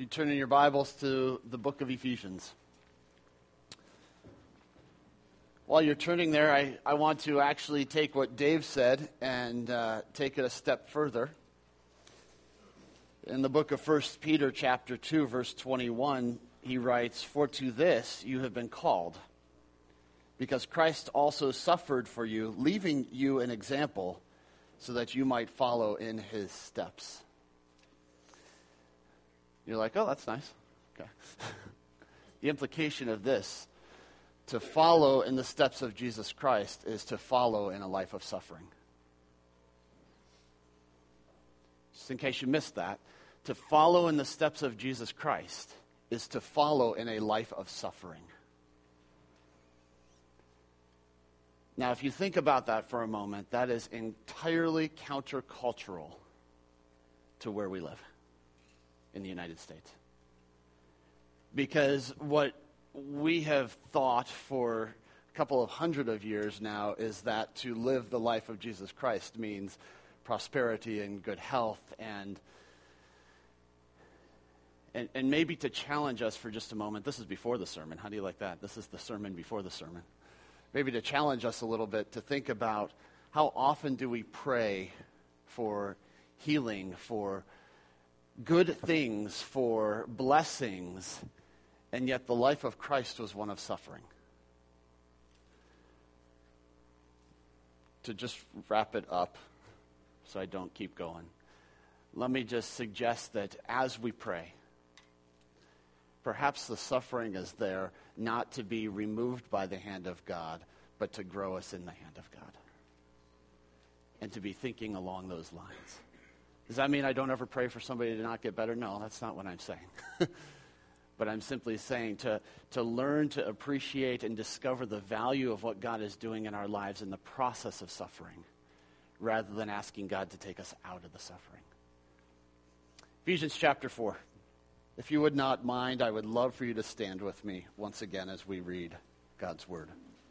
You turn in your Bibles to the book of Ephesians. While you're turning there, I want to actually take what Dave said and take it a step further. In the book of 1 Peter chapter 2, verse 21, he writes, "For to this you have been called, because Christ also suffered for you, leaving you an example, so that you might follow in his steps." You're like, oh, that's nice. Okay. The implication of this, to follow in the steps of Jesus Christ, is to follow in a life of suffering. Just in case you missed that, to follow in the steps of Jesus Christ is to follow in a life of suffering. Now, if you think about that for a moment, that is entirely countercultural to where we live in the United States. Because what we have thought for a couple of hundred of years now is that to live the life of Jesus Christ means prosperity and good health and maybe to challenge us for just a moment. This is before the sermon. How do you like that? This is the sermon before the sermon. Maybe to challenge us a little bit to think about how often do we pray for healing, for good things, for blessings, and yet the life of Christ was one of suffering. To just wrap it up so I don't keep going, let me just suggest that as we pray, perhaps the suffering is there not to be removed by the hand of God, but to grow us in the hand of God. And to be thinking along those lines. Does that mean I don't ever pray for somebody to not get better? No, that's not what I'm saying. But I'm simply saying to learn to appreciate and discover the value of what God is doing in our lives in the process of suffering, rather than asking God to take us out of the suffering. Ephesians chapter 4. If you would not mind, I would love for you to stand with me once again as we read God's Word.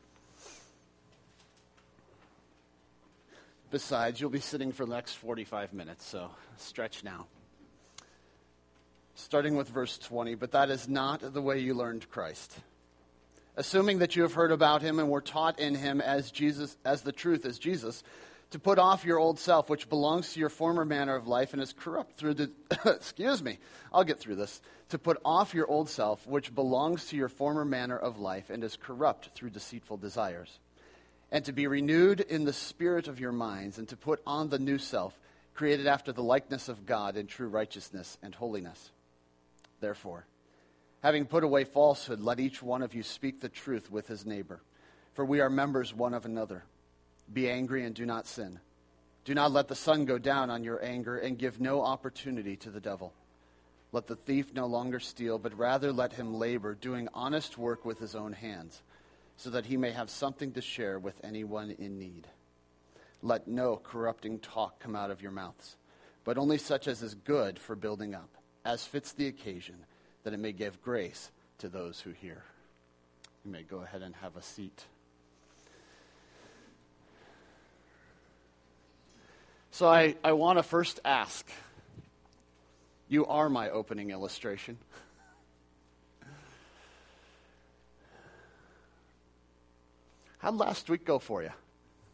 Besides, you'll be sitting for the next 45 minutes, so stretch now. Starting with verse 20, "But that is not the way you learned Christ. Assuming that you have heard about him and were taught in him as the truth is Jesus, to put off your old self, which belongs to your former manner of life and is corrupt through the..." Excuse me, I'll get through this. "To put off your old self, which belongs to your former manner of life and is corrupt through deceitful desires. And to be renewed in the spirit of your minds, and to put on the new self, created after the likeness of God in true righteousness and holiness. Therefore, having put away falsehood, let each one of you speak the truth with his neighbor, for we are members one of another. Be angry and do not sin. Do not let the sun go down on your anger, and give no opportunity to the devil. Let the thief no longer steal, but rather let him labor, doing honest work with his own hands, so that he may have something to share with anyone in need. Let no corrupting talk come out of your mouths, but only such as is good for building up, as fits the occasion, that it may give grace to those who hear." You may go ahead and have a seat. So I want to first ask, you are my opening illustration. How'd last week go for you?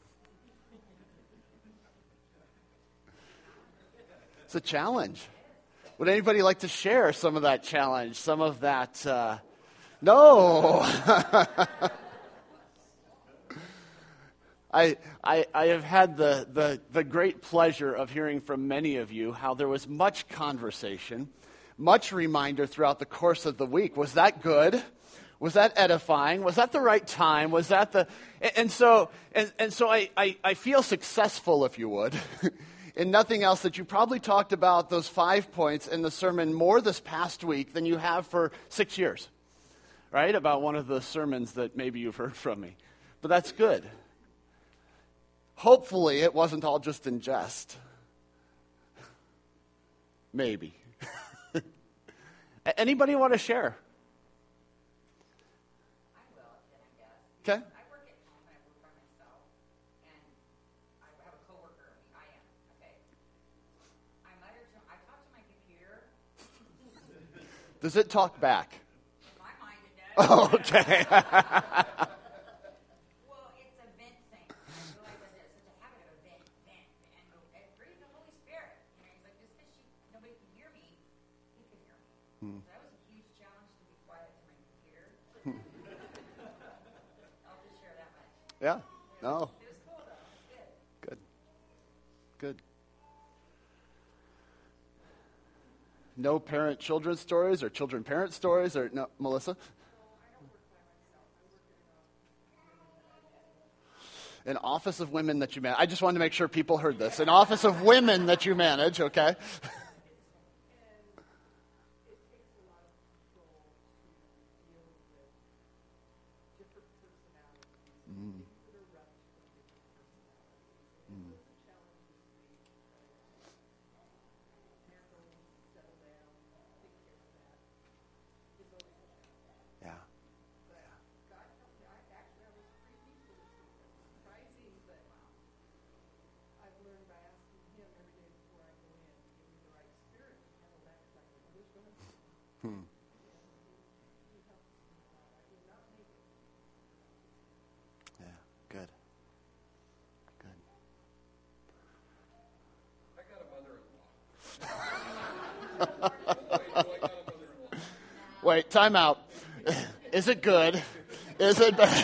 It's a challenge. Would anybody like to share some of that challenge, some of that? No. I have had the great pleasure of hearing from many of you how there was much conversation, much reminder throughout the course of the week. Was that good? Was that edifying? Was that the right time? Was that the... And so I feel successful, if you would, in nothing else that you probably talked about those 5 points in the sermon more this past week than you have for 6 years, right? About one of the sermons that maybe you've heard from me. But that's good. Hopefully it wasn't all just in jest. Maybe. Anybody want to share? Okay. I work at home and I work by myself, and I have a coworker. I am, okay. I talk to my computer Does it talk back? In my mind, it does. Oh, okay. Well, it's a vent thing. I realize that there's such a habit of a vent, and breathe the Holy Spirit. You know, he's like, just because nobody can hear me, he can hear me. So that was a huge challenge to be quiet to my computer. I'll just share that much. Yeah. No. It was cool, though. It was good. Good. Good. No parent-children stories or children-parent stories? Or no, Melissa? An office of women that you manage. I just wanted to make sure people heard this. An office of women that you manage, okay? Yeah. I've learned by asking him every day before I go in to give me the right spirit to handle that because I couldn't do it. He helps me a lot. I would not make it. Yeah. Good. Good. I got a mother-in-law. I got a mother-in-law. Wait, time out. Is it good? Is it bad?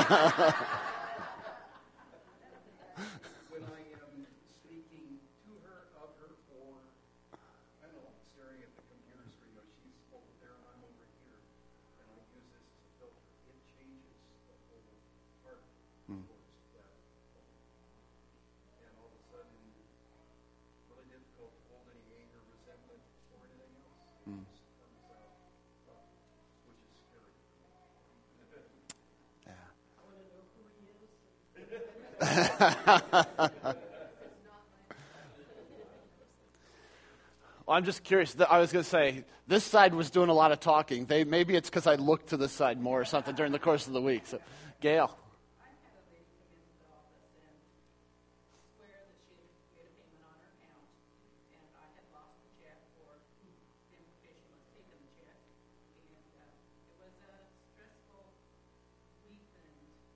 When I am speaking to her, of her, or, I don't know, staring at the computer screen, she's over there and I'm over here, and I use this as a filter, it changes the whole heart towards that. And all of a sudden, really difficult to hold any anger, resentment, or anything else. It just comes out, which is scary. Yeah. I want to know who he is. Well, I'm just curious. I was going to say, this side was doing a lot of talking. Maybe it's because I looked to this side more or something during the course of the week. So, Gail. I had a lady come into the office and swear that she had made a payment on her account, and I had lost the check, or the implication was taking the check, and it was a stressful week, and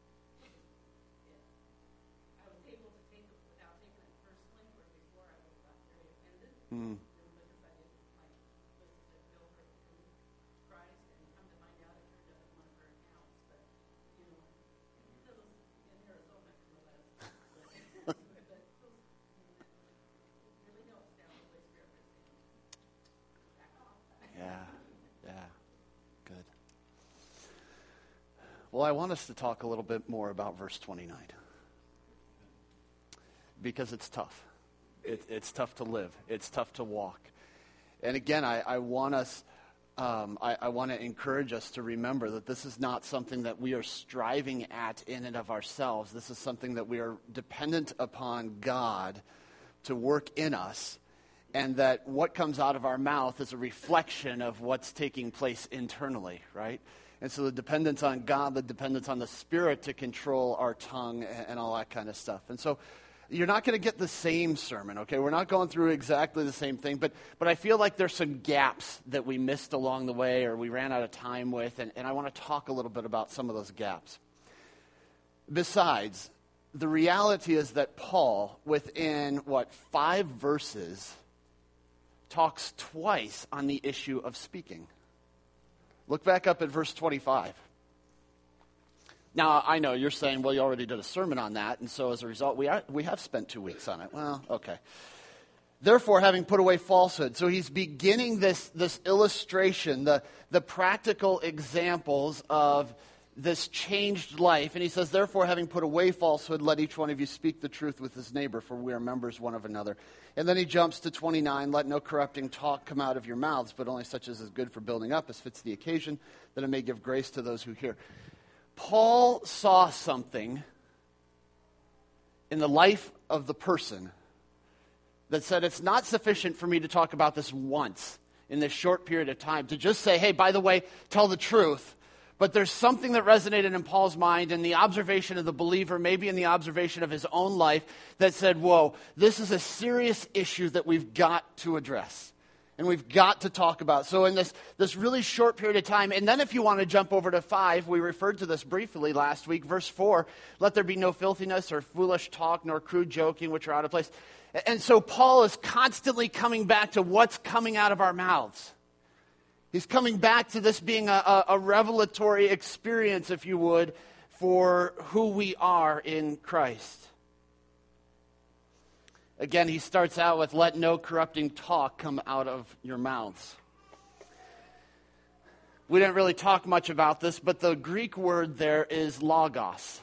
I was able to take it without taking it personally, where before I would have gotten very offended. Mm. Because I didn't like listen to Bill her through Christ, and come to find out it turned out one of her accounts. But you know, those in Arizona, no less. But those, really helps down the Holy Spirit. Back off. Yeah. Yeah. Good. Well, I want us to talk a little bit more about verse 29. Because it's tough. It's tough to live. It's tough to walk. And again, I want us, I want to encourage us to remember that this is not something that we are striving at in and of ourselves. This is something that we are dependent upon God to work in us, and that what comes out of our mouth is a reflection of what's taking place internally, right? And so the dependence on God, the dependence on the Spirit to control our tongue and all that kind of stuff. And so you're not going to get the same sermon, okay? We're not going through exactly the same thing, but I feel like there's some gaps that we missed along the way or we ran out of time with, and I want to talk a little bit about some of those gaps. Besides, the reality is that Paul, within, 5 verses, talks twice on the issue of speaking. Look back up at verse 25. Now, I know you're saying, well, you already did a sermon on that, and so as a result, we have spent 2 weeks on it. Well, okay. Therefore, having put away falsehood. So he's beginning this illustration, the practical examples of this changed life. And he says, therefore, having put away falsehood, let each one of you speak the truth with his neighbor, for we are members one of another. And then he jumps to 29, let no corrupting talk come out of your mouths, but only such as is good for building up, as fits the occasion, that it may give grace to those who hear. Paul saw something in the life of the person that said it's not sufficient for me to talk about this once in this short period of time, to just say, hey, by the way, tell the truth. But there's something that resonated in Paul's mind, in the observation of the believer, maybe in the observation of his own life, that said, whoa, this is a serious issue that we've got to address. and we've got to talk about. So in this really short period of time, and then if you want to jump over to 5, we referred to this briefly last week, verse 4, let there be no filthiness or foolish talk nor crude joking, which are out of place. And so Paul is constantly coming back to what's coming out of our mouths. He's coming back to this being a revelatory experience, if you would, for who we are in Christ. Again, he starts out with, let no corrupting talk come out of your mouths. We didn't really talk much about this, but the Greek word there is logos.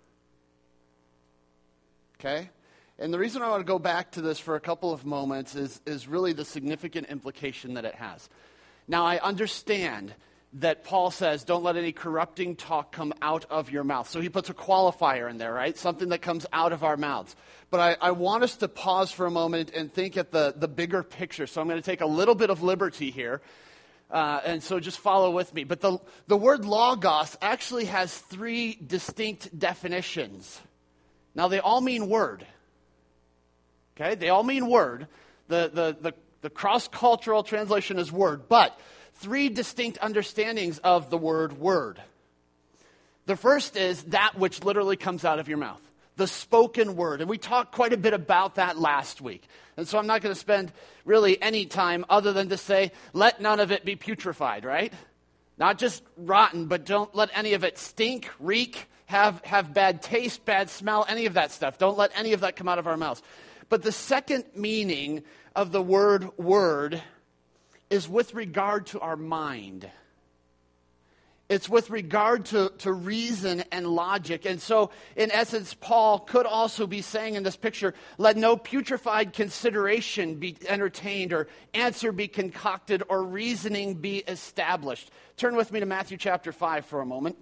Okay? And the reason I want to go back to this for a couple of moments is really the significant implication that it has. Now, I understand that Paul says, don't let any corrupting talk come out of your mouth. So he puts a qualifier in there, right? Something that comes out of our mouths. But I want us to pause for a moment and think at the bigger picture. So I'm going to take a little bit of liberty here. And so just follow with me. But the word logos actually has 3 distinct definitions. Now, they all mean word. Okay? They all mean word. The cross-cultural translation is word. But 3 distinct understandings of the word word. The first is that which literally comes out of your mouth, the spoken word. And we talked quite a bit about that last week. And so I'm not going to spend really any time other than to say, let none of it be putrefied, right? Not just rotten, but don't let any of it stink, reek, have bad taste, bad smell, any of that stuff. Don't let any of that come out of our mouths. But the second meaning of the word word is with regard to our mind. It's with regard to reason and logic. And so, in essence, Paul could also be saying in this picture, let no putrefied consideration be entertained or answer be concocted or reasoning be established. Turn with me to Matthew chapter 5 for a moment.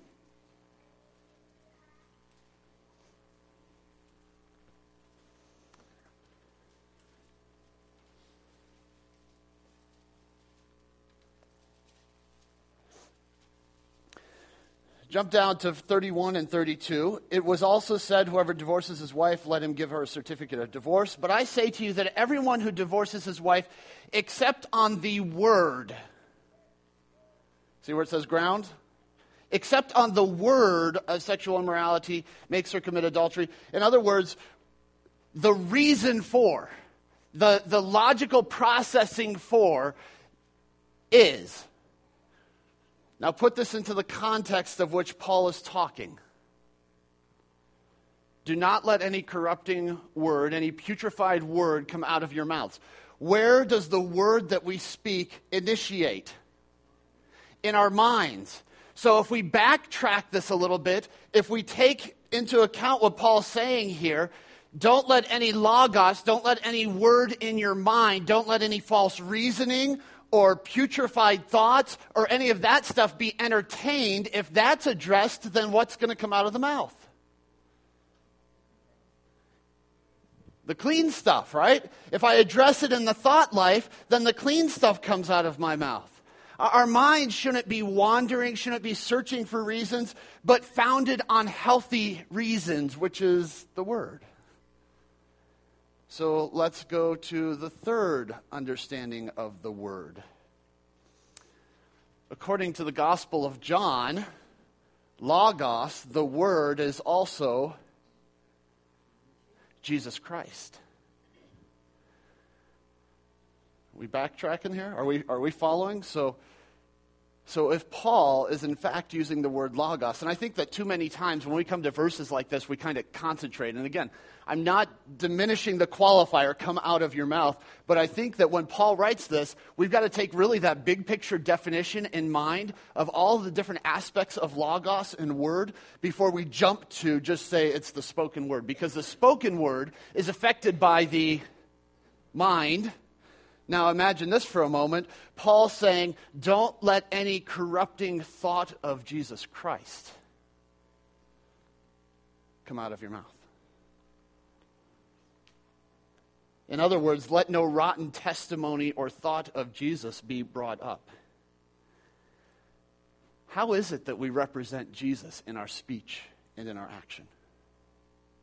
Jump down to 31 and 32. It was also said, whoever divorces his wife, let him give her a certificate of divorce. But I say to you that everyone who divorces his wife, except on the word. See where it says ground? Except on the word of sexual immorality, makes her commit adultery. In other words, the reason for, the logical processing for is. Now put this into the context of which Paul is talking. Do not let any corrupting word, any putrefied word come out of your mouths. Where does the word that we speak initiate? In our minds. So if we backtrack this a little bit, if we take into account what Paul's saying here, don't let any logos, don't let any word in your mind, don't let any false reasoning or putrefied thoughts or any of that stuff be entertained. If that's addressed, then what's going to come out of the mouth? The clean stuff, right? If I address it in the thought life, then the clean stuff comes out of my mouth. Our minds shouldn't be wandering, shouldn't be searching for reasons, but founded on healthy reasons, which is the Word. So let's go to the third understanding of the word. According to the Gospel of John, logos, the word, is also Jesus Christ. Are we backtracking here? Are we following? So if Paul is in fact using the word logos, and I think that too many times when we come to verses like this, we kind of concentrate. And again, I'm not diminishing the qualifier, come out of your mouth, but I think that when Paul writes this, we've got to take really that big picture definition in mind of all the different aspects of logos and word before we jump to just say it's the spoken word. Because the spoken word is affected by the mind. Now imagine this for a moment. Paul saying, don't let any corrupting thought of Jesus Christ come out of your mouth. In other words, let no rotten testimony or thought of Jesus be brought up. How is it that we represent Jesus in our speech and in our action?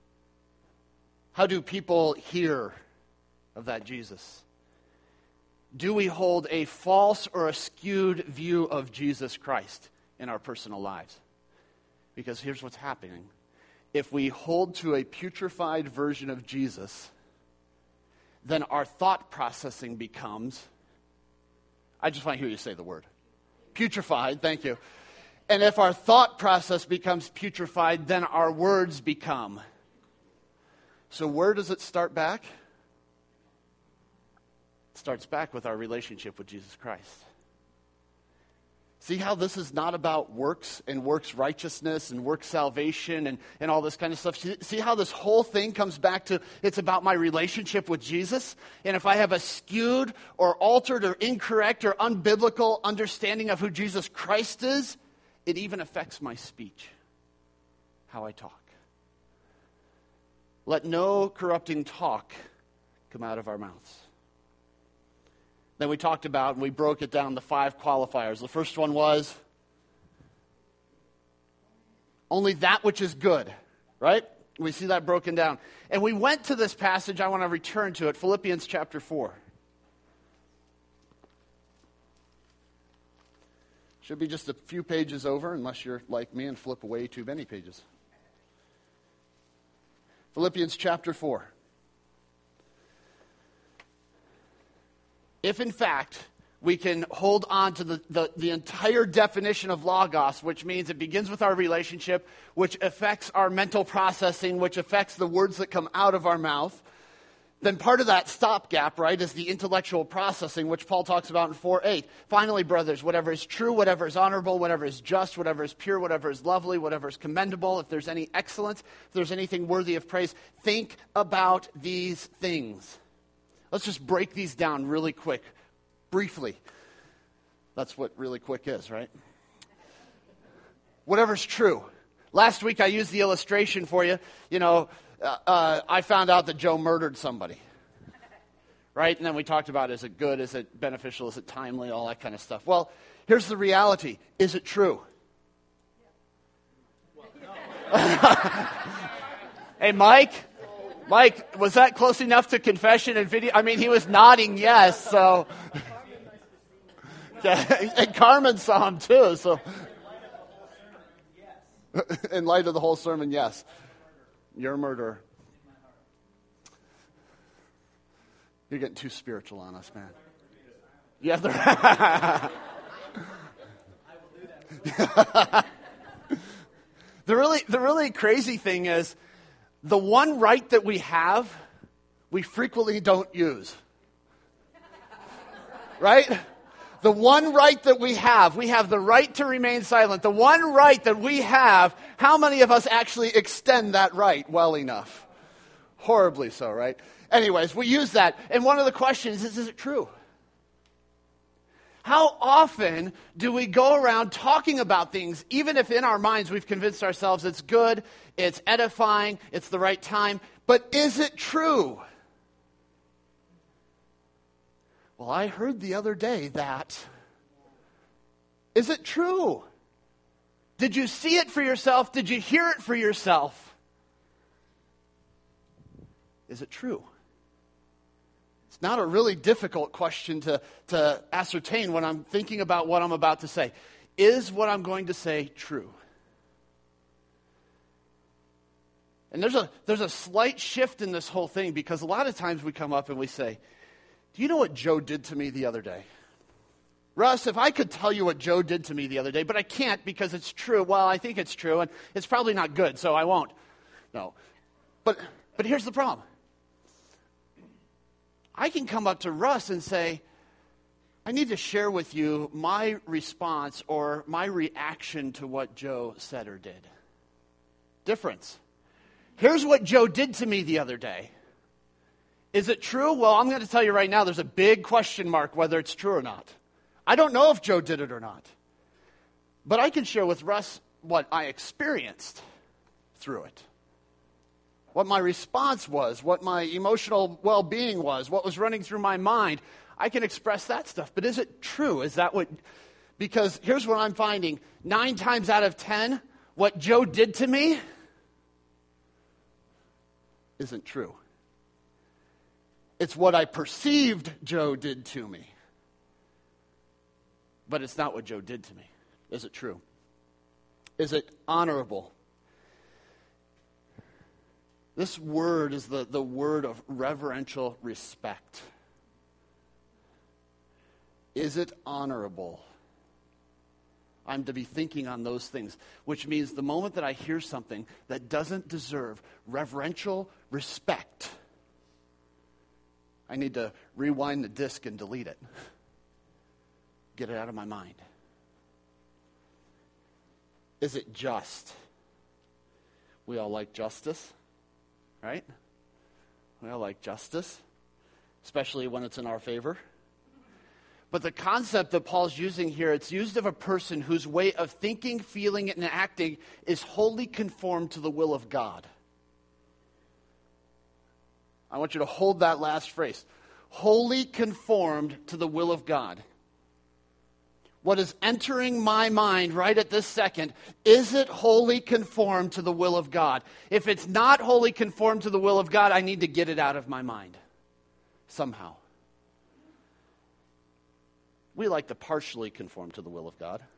How do people hear of that Jesus? do we hold a false or a skewed view of Jesus Christ in our personal lives? Because here's what's happening. If we hold to a putrefied version of Jesus, then our thought processing becomes, I just want to hear you say the word, putrefied, thank you. And if our thought process becomes putrefied, then our words become. So where does it start back? It starts back with our relationship with Jesus Christ. See how this is not about works and works righteousness and works salvation and all this kind of stuff? See how this whole thing comes back to, it's about my relationship with Jesus? And if I have a skewed or altered or incorrect or unbiblical understanding of who Jesus Christ is, it even affects my speech, how I talk. Let no corrupting talk come out of our mouths. Then we talked about, and we broke it down, the 5 qualifiers. The first one was only that which is good, right? We see that broken down. And we went to this passage, I want to return to it, Philippians chapter 4. Should be just a few pages over, unless you're like me and flip away too many pages. Philippians chapter 4. If, in fact, we can hold on to the entire definition of logos, which means it begins with our relationship, which affects our mental processing, which affects the words that come out of our mouth, then part of that stopgap, right, is the intellectual processing, which Paul talks about in 4:8. Finally, brothers, whatever is true, whatever is honorable, whatever is just, whatever is pure, whatever is lovely, whatever is commendable, if there's any excellence, if there's anything worthy of praise, think about these things. Let's just break these down really quick, briefly. That's what really quick is, right? Whatever's true. Last week I used the illustration for you. You know, I found out that Joe murdered somebody. Right? And then we talked about, is it good, is it beneficial, is it timely, all that kind of stuff. Well, here's the reality. Is it true? Hey, Mike, was that close enough to confession and video? I mean, he was nodding yes, so. Yeah, and Carmen saw him too, so. In light of the whole sermon, yes. You're a murderer. You're getting too spiritual on us, man. Yeah, the really crazy thing is, the one right that we have, we frequently don't use. Right? The one right that we have the right to remain silent. The one right that we have, how many of us actually extend that right well enough? Horribly so, right? Anyways, we use that. And one of the questions is it true? How often do we go around talking about things, even if in our minds we've convinced ourselves it's good, it's edifying, it's the right time, but is it true? Well, I heard the other day that. Is it true? Did you see it for yourself? Did you hear it for yourself? Is it true? It's not a really difficult question to ascertain when I'm thinking about what I'm about to say. Is what I'm going to say true? And there's a slight shift in this whole thing, because a lot of times we come up and we say, do you know what Joe did to me the other day? Russ, if I could tell you what Joe did to me the other day, but I can't because it's true. Well, I think it's true, and it's probably not good, so I won't. No. But here's the problem. I can come up to Russ and say, I need to share with you my response or my reaction to what Joe said or did. Difference. Here's what Joe did to me the other day. Is it true? Well, I'm going to tell you right now, there's a big question mark whether it's true or not. I don't know if Joe did it or not. But I can share with Russ what I experienced through it. What my response was, what my emotional well-being was, what was running through my mind. I can express that stuff. But is it true? Is that what... Because here's what I'm finding. 9 times out of 10, what Joe did to me isn't true. It's what I perceived Joe did to me But it's not what Joe did to me. Is it true? Is it honorable? This word is the word of reverential respect. Is it honorable? I'm to be thinking on those things, which means the moment that I hear something that doesn't deserve reverential respect, I need to rewind the disc and delete it. Get it out of my mind. Is it just? We all like justice, right? We all like justice, especially when it's in our favor. But the concept that Paul's using here, it's used of a person whose way of thinking, feeling, and acting is wholly conformed to the will of God. I want you to hold that last phrase. Wholly conformed to the will of God. What is entering my mind right at this second, is it wholly conformed to the will of God? If it's not wholly conformed to the will of God, I need to get it out of my mind somehow. We like to partially conform to the will of God.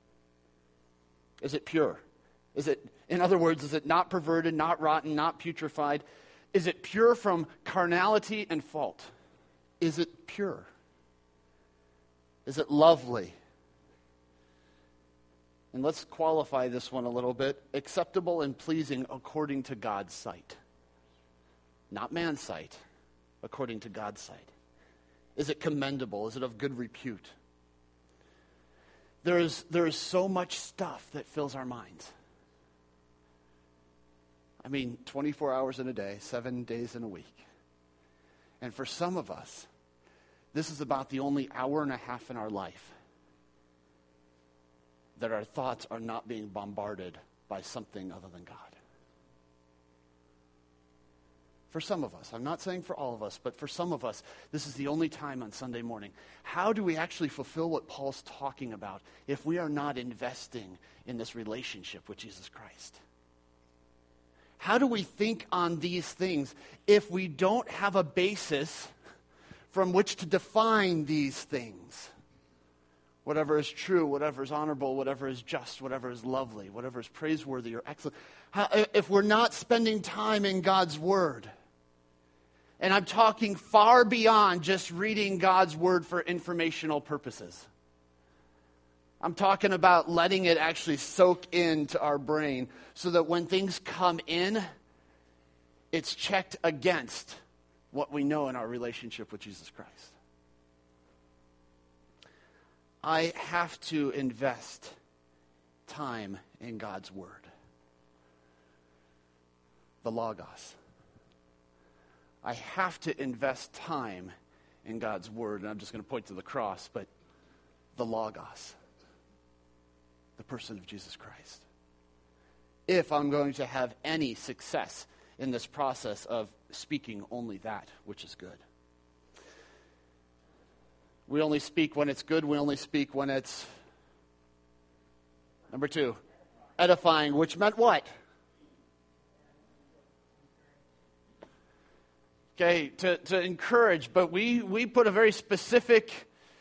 Is it pure? Is it, in other words, is it not perverted, not rotten, not putrefied? Is it pure from carnality and fault? Is it pure? Is it lovely? And let's qualify this one a little bit. Acceptable and pleasing according to God's sight. Not man's sight, according to God's sight. Is it commendable? Is it of good repute? There is so much stuff that fills our minds. I mean, 24 hours in a day, 7 days in a week. And for some of us, this is about the only hour and a half in our life that our thoughts are not being bombarded by something other than God. For some of us, I'm not saying for all of us, but for some of us, this is the only time on Sunday morning. How do we actually fulfill what Paul's talking about if we are not investing in this relationship with Jesus Christ? How do we think on these things if we don't have a basis from which to define these things? Whatever is true, whatever is honorable, whatever is just, whatever is lovely, whatever is praiseworthy or excellent. If we're not spending time in God's Word, and I'm talking far beyond just reading God's Word for informational purposes. I'm talking about letting it actually soak into our brain so that when things come in, it's checked against what we know in our relationship with Jesus Christ. I have to invest time in God's Word. The Logos. I have to invest time in God's Word. And I'm just going to point to the cross, but the Logos. The person of Jesus Christ. If I'm going to have any success in this process of speaking only that which is good. We only speak when it's good. We only speak when it's, number 2, edifying, which meant what? Okay, to encourage, but we put a very specific,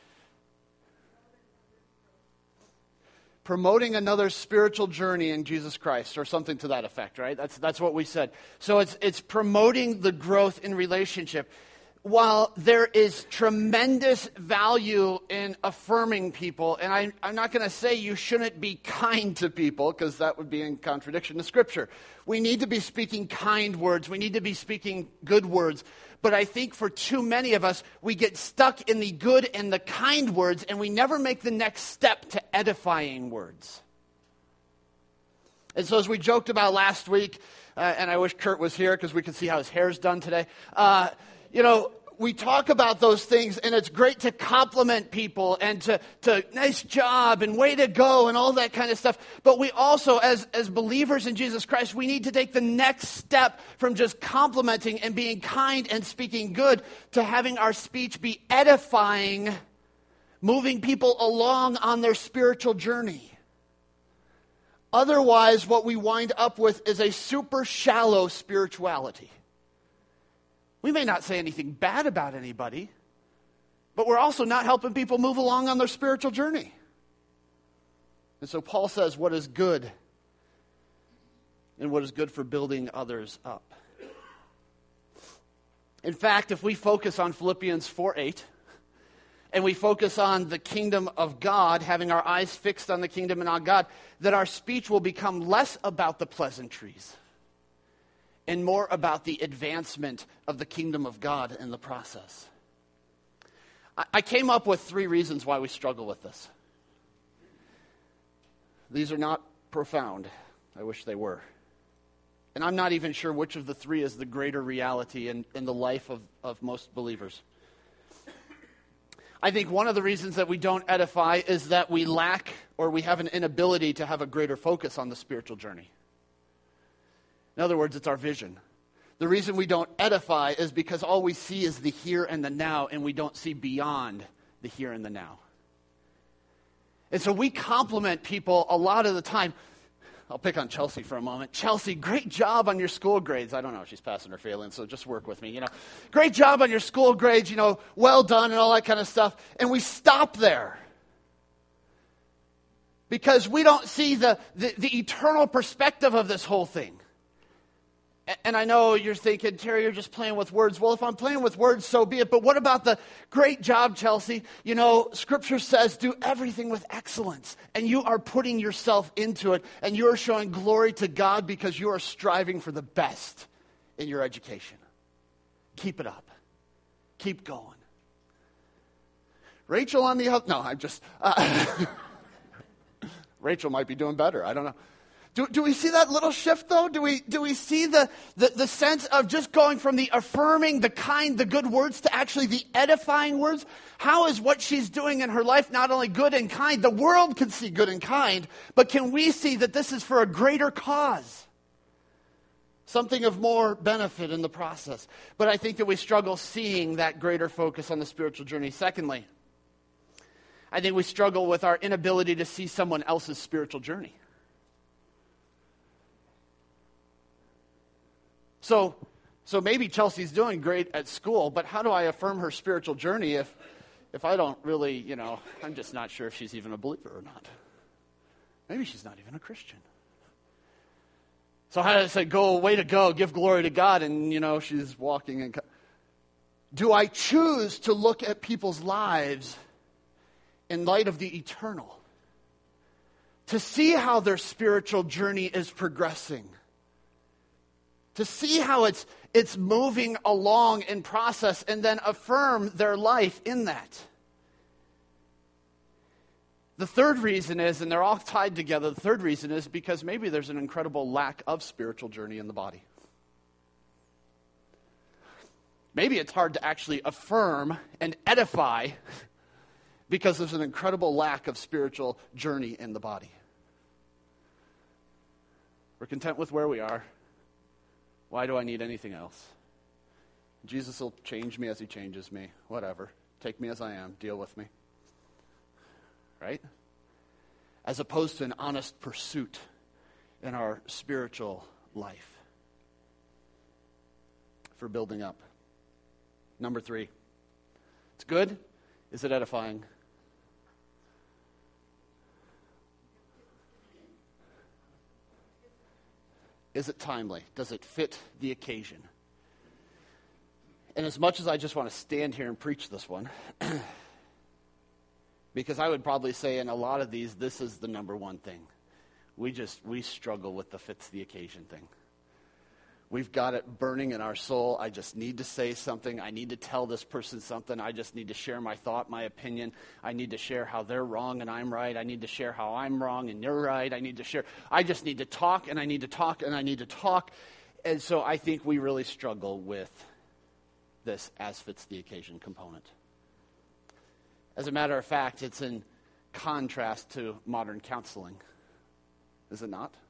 promoting another spiritual journey in Jesus Christ, or something to that effect, right? That's what we said. So it's promoting the growth in relationship. While there is tremendous value in affirming people, and I'm not going to say you shouldn't be kind to people, because that would be in contradiction to Scripture. We need to be speaking kind words. We need to be speaking good words. But I think for too many of us, we get stuck in the good and the kind words, and we never make the next step to edifying words. And so as we joked about last week, and I wish Kurt was here because we could see how his hair's done today, we talk about those things, and it's great to compliment people and to nice job and way to go and all that kind of stuff. But we also, as believers in Jesus Christ, we need to take the next step from just complimenting and being kind and speaking good to having our speech be edifying, moving people along on their spiritual journey. Otherwise, what we wind up with is a super shallow spirituality. We may not say anything bad about anybody, but we're also not helping people move along on their spiritual journey. And so Paul says what is good and what is good for building others up. In fact, if we focus on Philippians 4:8, and we focus on the kingdom of God, having our eyes fixed on the kingdom and on God, that our speech will become less about the pleasantries and more about the advancement of the kingdom of God in the process. I came up with 3 reasons why we struggle with this. These are not profound. I wish they were. And I'm not even sure which of the 3 is the greater reality in the life of most believers. I think one of the reasons that we don't edify is that we lack or we have an inability to have a greater focus on the spiritual journey. In other words, it's our vision. The reason we don't edify is because all we see is the here and the now, and we don't see beyond the here and the now. And so we compliment people a lot of the time. I'll pick on Chelsea for a moment. Chelsea, great job on your school grades. I don't know if she's passing or failing, so just work with me. Great job on your school grades, well done and all that kind of stuff. And we stop there because we don't see the eternal perspective of this whole thing. And I know you're thinking, Terry, you're just playing with words. Well, if I'm playing with words, so be it. But what about the great job, Chelsea? Scripture says do everything with excellence. And you are putting yourself into it. And you are showing glory to God because you are striving for the best in your education. Keep it up. Keep going. Rachel on the other... No, I'm just... Rachel might be doing better. I don't know. Do we see that little shift, though? Do we see the sense of just going from the affirming, the kind, the good words to actually the edifying words? How is what she's doing in her life not only good and kind? The world can see good and kind, but can we see that this is for a greater cause? Something of more benefit in the process. But I think that we struggle seeing that greater focus on the spiritual journey. Secondly, I think we struggle with our inability to see someone else's spiritual journey. So maybe Chelsea's doing great at school, but how do I affirm her spiritual journey if I don't really, I'm just not sure if she's even a believer or not. Maybe she's not even a Christian. So how do I say, way to go, give glory to God, and, she's walking and... Do I choose to look at people's lives in light of the eternal? To see how their spiritual journey is progressing? To see how it's moving along in process and then affirm their life in that. The third reason is, and they're all tied together, the third reason is because maybe there's an incredible lack of spiritual journey in the body. Maybe it's hard to actually affirm and edify because there's an incredible lack of spiritual journey in the body. We're content with where we are. Why do I need anything else? Jesus will change me as he changes me. Whatever. Take me as I am. Deal with me. Right? As opposed to an honest pursuit in our spiritual life for building up. Number 3. It's good. Is it edifying? Is it timely? Does it fit the occasion? And as much as I just want to stand here and preach this one, because I would probably say in a lot of these, this is the number one thing. We struggle with the fits the occasion thing. We've got it burning in our soul. I just need to say something. I need to tell this person something. I just need to share my thought, my opinion. I need to share how they're wrong and I'm right. I need to share how I'm wrong and you're right. I just need to talk and I need to talk and I need to talk. And so I think we really struggle with this as fits the occasion component. As a matter of fact, it's in contrast to modern counseling. Is it not?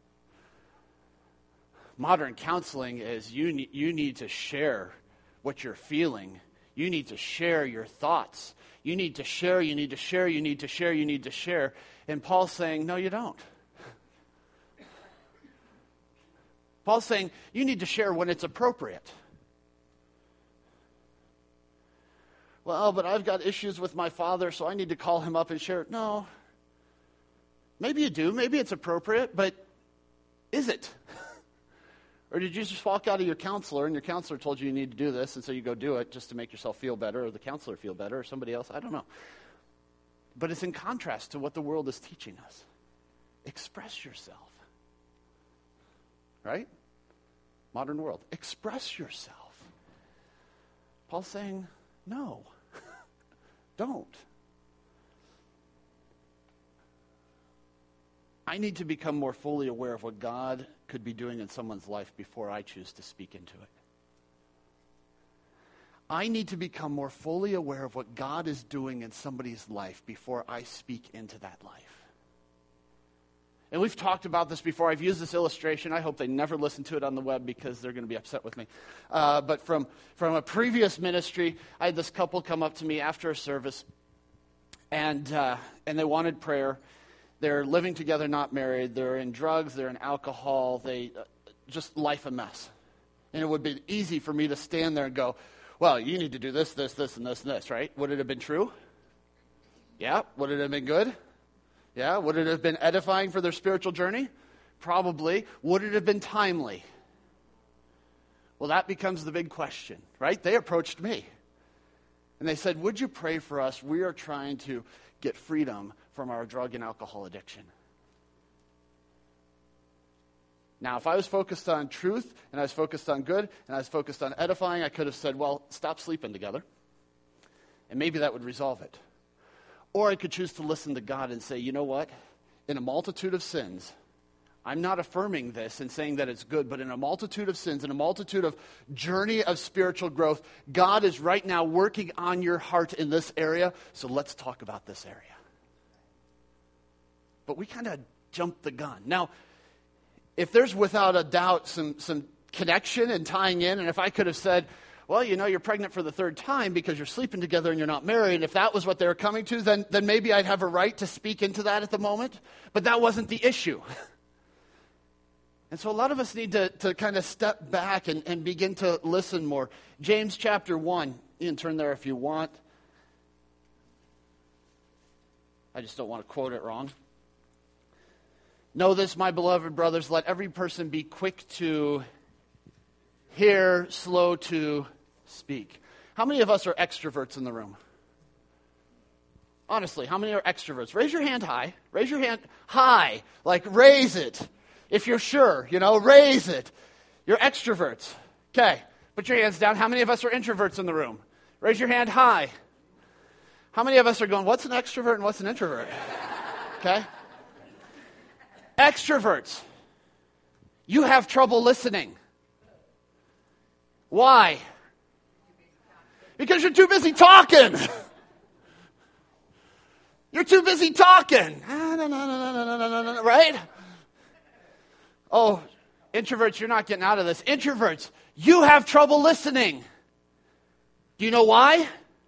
Modern counseling is you need to share what you're feeling. You need to share your thoughts. You need to share, you need to share, you need to share, you need to share. And Paul's saying, no, you don't. Paul's saying, you need to share when it's appropriate. Well, but I've got issues with my father, so I need to call him up and share it. No. Maybe you do. Maybe it's appropriate, but is it? Or did you just walk out of your counselor and your counselor told you need to do this, and so you go do it just to make yourself feel better, or the counselor feel better, or somebody else? I don't know. But it's in contrast to what the world is teaching us. Express yourself. Right? Modern world. Express yourself. Paul's saying, no. Don't. I need to become more fully aware of what God could be doing in someone's life before I choose to speak into it. I need to become more fully aware of what God is doing in somebody's life before I speak into that life. And we've talked about this before. I've used this illustration. I hope they never listen to it on the web because they're going to be upset with me. But from a previous ministry, I had this couple come up to me after a service, and they wanted prayer. They're living together, not married. They're in drugs. They're in alcohol. They just life a mess. And it would be easy for me to stand there and go, well, you need to do this, this, this, and this, and this, right? Would it have been true? Yeah. Would it have been good? Yeah. Would it have been edifying for their spiritual journey? Probably. Would it have been timely? Well, that becomes the big question, right? They approached me. And they said, would you pray for us? We are trying to get freedom from our drug and alcohol addiction. Now, if I was focused on truth, and I was focused on good, and I was focused on edifying, I could have said, well, stop sleeping together. And maybe that would resolve it. Or I could choose to listen to God and say, you know what? In a multitude of sins, I'm not affirming this and saying that it's good, but in a multitude of sins, in a multitude of journey of spiritual growth, God is right now working on your heart in this area, so let's talk about this area. But we kind of jumped the gun. Now, if there's without a doubt some connection and tying in, and if I could have said, well, you know, you're pregnant for the third time because you're sleeping together and you're not married, and if that was what they were coming to, then maybe I'd have a right to speak into that at the moment. But that wasn't the issue. And so a lot of us need to kind of step back and begin to listen more. James chapter 1. You can turn there if you want. I just don't want to quote it wrong. Know this, my beloved brothers, let every person be quick to hear, slow to speak. How many of us are extroverts in the room? Honestly, how many are extroverts? Raise your hand high. Raise your hand high. Like, raise it. If you're sure, raise it. You're extroverts. Okay, put your hands down. How many of us are introverts in the room? Raise your hand high. How many of us are going, what's an extrovert and what's an introvert? Okay. Extroverts, you have trouble listening. Why? Because you're too busy talking. You're too busy talking. Right? Oh, introverts, you're not getting out of this. Introverts, you have trouble listening. Do you know why?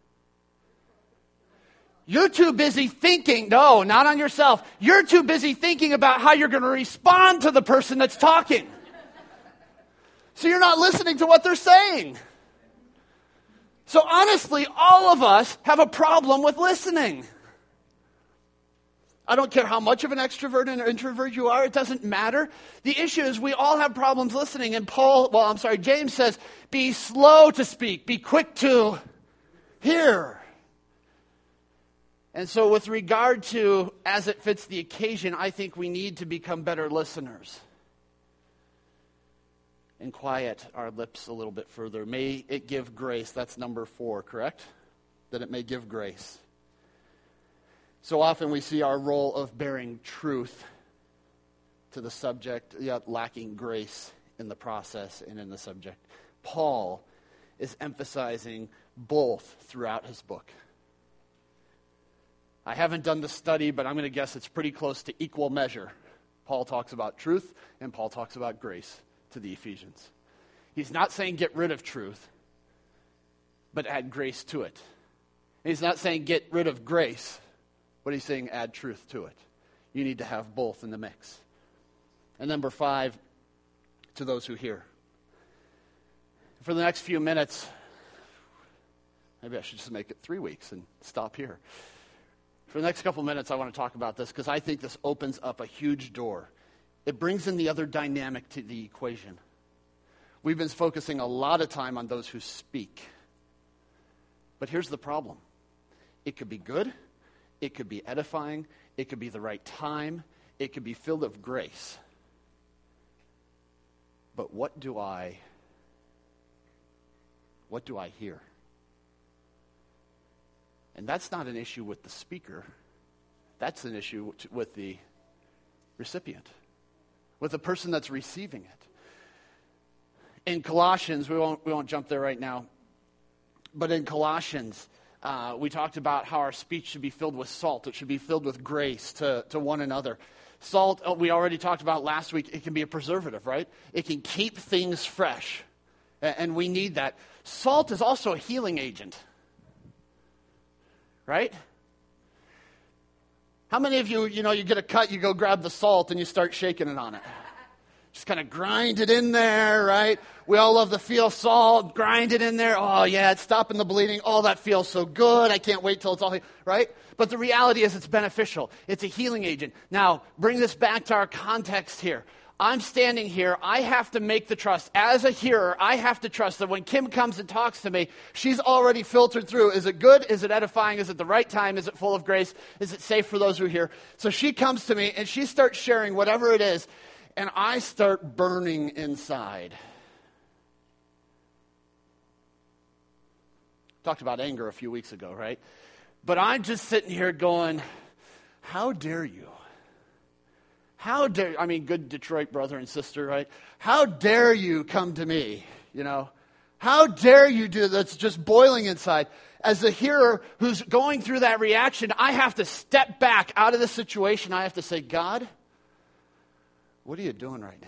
You're too busy thinking. No, not on yourself. You're too busy thinking about how you're going to respond to the person that's talking. So you're not listening to what they're saying. So honestly, all of us have a problem with listening. I don't care how much of an extrovert and introvert you are. It doesn't matter. The issue is we all have problems listening. And James says, be slow to speak. Be quick to hear. And so with regard to as it fits the occasion, I think we need to become better listeners. And quiet our lips a little bit further. May it give grace. That's number 4, correct? That it may give grace. So often we see our role of bearing truth to the subject, yet lacking grace in the process and in the subject. Paul is emphasizing both throughout his book. I haven't done the study, but I'm going to guess it's pretty close to equal measure. Paul talks about truth, and Paul talks about grace to the Ephesians. He's not saying get rid of truth, but add grace to it. He's not saying get rid of grace, but he's saying add truth to it. You need to have both in the mix. And number 5, to those who hear. For the next few minutes, maybe I should just make it 3 weeks and stop here. For the next couple minutes, I want to talk about this because I think this opens up a huge door. It brings in the other dynamic to the equation. We've been focusing a lot of time on those who speak. But here's the problem. It could be good. It could be edifying. It could be the right time. It could be filled with grace. But what do I hear? And that's not an issue with the speaker. That's an issue with the recipient, with the person that's receiving it. In Colossians, we won't jump there right now, but in Colossians, we talked about how our speech should be filled with salt. It should be filled with grace to one another. Salt, we already talked about last week, it can be a preservative, right? It can keep things fresh, and we need that. Salt is also a healing agent, right? How many of you, you get a cut, you go grab the salt, and you start shaking it on it? Just kind of grind it in there, right? We all love the feel salt, grind it in there. Oh, yeah, it's stopping the bleeding. Oh, that feels so good. I can't wait till it's all, right? But the reality is it's beneficial. It's a healing agent. Now, bring this back to our context here. I'm standing here. I have to make the trust. As a hearer, I have to trust that when Kim comes and talks to me, she's already filtered through. Is it good? Is it edifying? Is it the right time? Is it full of grace? Is it safe for those who hear? So she comes to me and she starts sharing whatever it is. And I start burning inside. Talked about anger a few weeks ago, right? But I'm just sitting here going, how dare you? How dare, good Detroit brother and sister, right? How dare you come to me, How dare you do that's just boiling inside? As a hearer who's going through that reaction, I have to step back out of the situation. I have to say, God, what are you doing right now?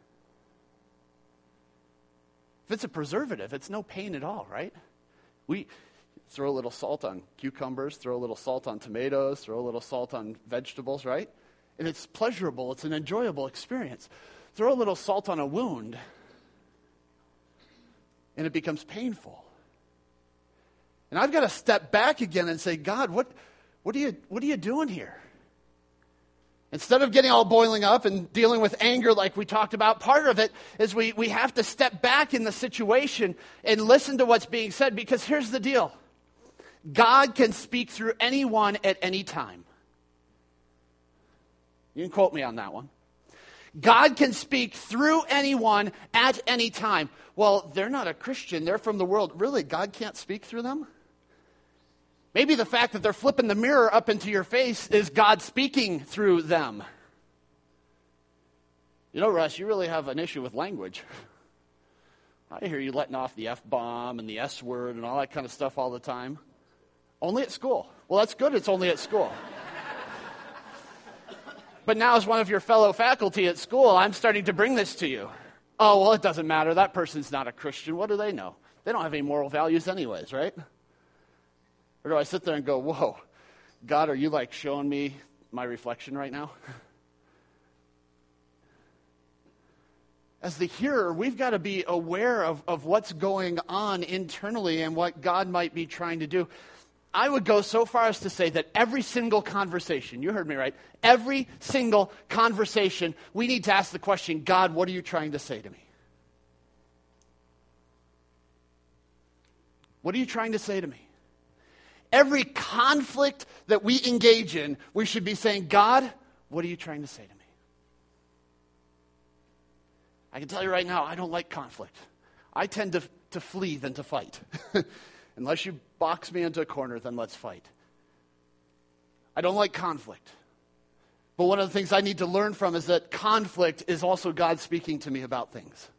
If it's a preservative, it's no pain at all, right? We throw a little salt on cucumbers, throw a little salt on tomatoes, throw a little salt on vegetables, right? And it's pleasurable. It's an enjoyable experience. Throw a little salt on a wound, and it becomes painful. And I've got to step back again and say, God, what are you doing here? Instead of getting all boiling up and dealing with anger like we talked about, part of it is we have to step back in the situation and listen to what's being said, because here's the deal. God can speak through anyone at any time. You can quote me on that one. God can speak through anyone at any time. Well, they're not a Christian. They're from the world. Really, God can't speak through them? Maybe the fact that they're flipping the mirror up into your face is God speaking through them. Russ, you really have an issue with language. I hear you letting off the F-bomb and the S word and all that kind of stuff all the time. Only at school. Well, that's good. It's only at school. But now as one of your fellow faculty at school, I'm starting to bring this to you. Oh, well, it doesn't matter. That person's not a Christian. What do they know? They don't have any moral values anyways, right? Or do I sit there and go, whoa, God, are you like showing me my reflection right now? As the hearer, we've got to be aware of what's going on internally and what God might be trying to do. I would go so far as to say that every single conversation, you heard me right, every single conversation, we need to ask the question, God, what are you trying to say to me? What are you trying to say to me? Every conflict that we engage in, we should be saying, God, what are you trying to say to me? I can tell you right now, I don't like conflict. I tend to flee than to fight. Unless you box me into a corner, then let's fight. I don't like conflict. But one of the things I need to learn from is that conflict is also God speaking to me about things.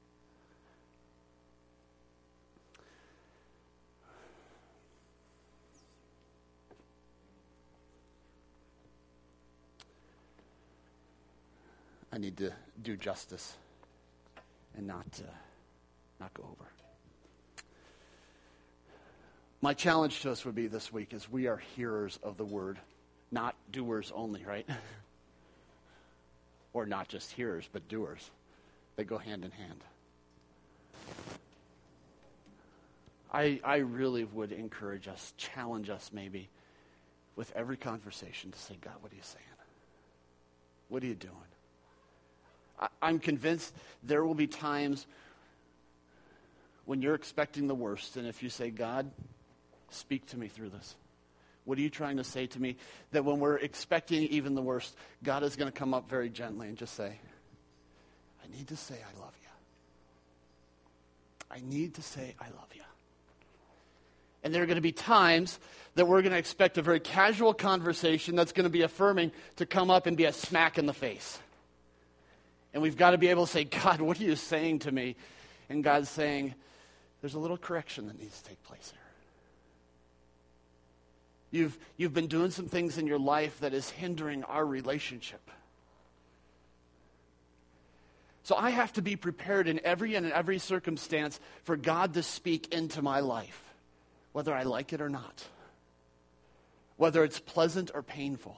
I need to do justice and not go over. My challenge to us would be this week is we are hearers of the word, not doers only, right? Or not just hearers, but doers. They go hand in hand. I really would encourage us, challenge us maybe, with every conversation to say, God, what are you saying? What are you doing? I'm convinced there will be times when you're expecting the worst, and if you say, God, speak to me through this. What are you trying to say to me? That when we're expecting even the worst, God is going to come up very gently and just say, I need to say I love you. I need to say I love you. And there are going to be times that we're going to expect a very casual conversation that's going to be affirming to come up and be a smack in the face. And we've got to be able to say, God, what are you saying to me? And God's saying, there's a little correction that needs to take place here. You've been doing some things in your life that is hindering our relationship. So I have to be prepared in every circumstance for God to speak into my life, whether I like it or not, whether it's pleasant or painful.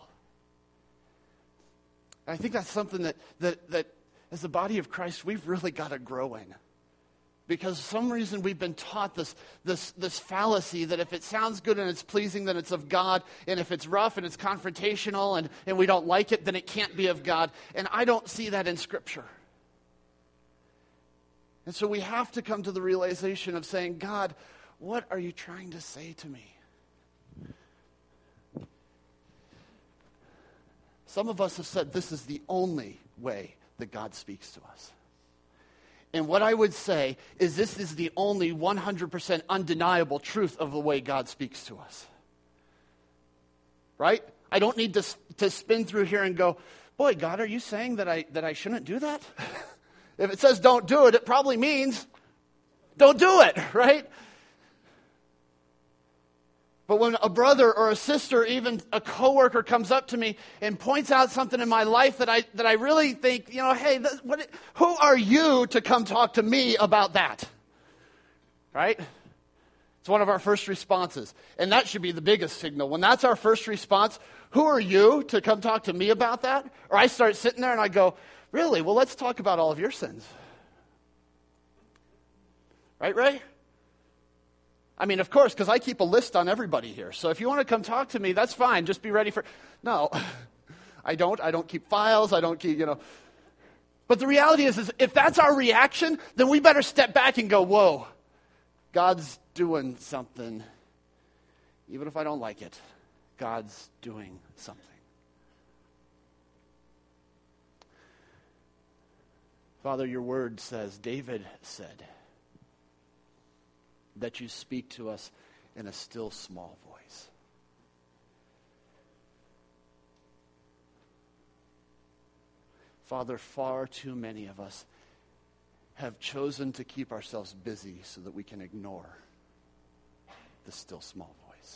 I think that's something that as the body of Christ, we've really got to grow in. Because for some reason we've been taught this fallacy that if it sounds good and it's pleasing, then it's of God. And if it's rough and it's confrontational and we don't like it, then it can't be of God. And I don't see that in Scripture. And so we have to come to the realization of saying, God, what are you trying to say to me? Some of us have said this is the only way that God speaks to us. And what I would say is this is the only 100% undeniable truth of the way God speaks to us. Right? I don't need to spin through here and go, boy, God, are you saying that I shouldn't do that? If it says don't do it, it probably means don't do it, right? But when a brother or a sister, even a coworker comes up to me and points out something in my life that I really think, hey, who are you to come talk to me about that? Right? It's one of our first responses. And that should be the biggest signal. When that's our first response, who are you to come talk to me about that? Or I start sitting there and I go, really? Well, let's talk about all of your sins. Right, Ray? I mean, of course, because I keep a list on everybody here. So if you want to come talk to me, that's fine. Just be ready for... No, I don't. I don't keep files. I don't keep, But the reality is if that's our reaction, then we better step back and go, whoa, God's doing something. Even if I don't like it, God's doing something. Father, your word says, David said, that you speak to us in a still small voice. Father, far too many of us have chosen to keep ourselves busy so that we can ignore the still small voice.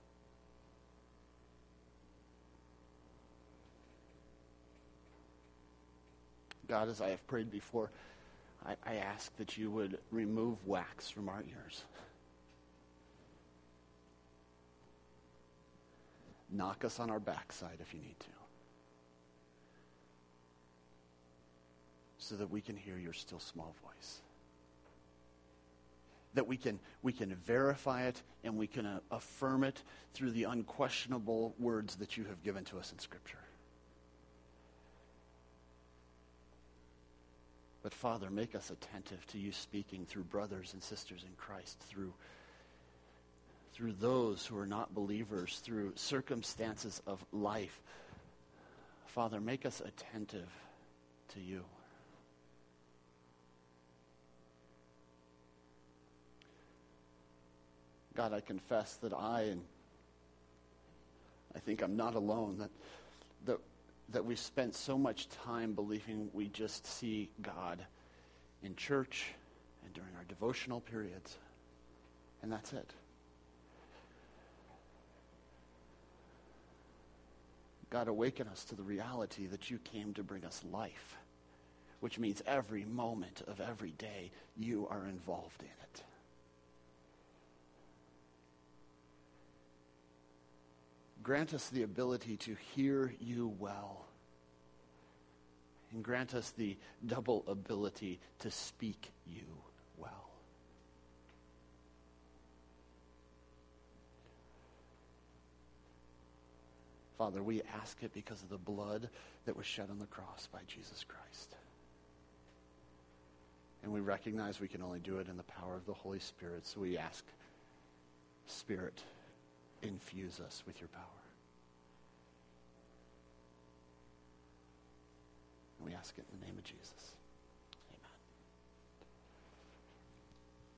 God, as I have prayed before, I ask that you would remove wax from our ears. Knock us on our backside if you need to, so that we can hear your still small voice. That we can verify it and we can affirm it through the unquestionable words that you have given to us in Scripture. But Father, make us attentive to you speaking through brothers and sisters in Christ, through those who are not believers, through circumstances of life. Father, make us attentive to you. God, I confess that I think I'm not alone, that we spent so much time believing we just see God in church and during our devotional periods, and that's it. God, awaken us to the reality that you came to bring us life, which means every moment of every day you are involved in it. Grant us the ability to hear you well. And grant us the double ability to speak you well. Father, we ask it because of the blood that was shed on the cross by Jesus Christ. And we recognize we can only do it in the power of the Holy Spirit. So we ask, Spirit, infuse us with your power. And we ask it in the name of Jesus.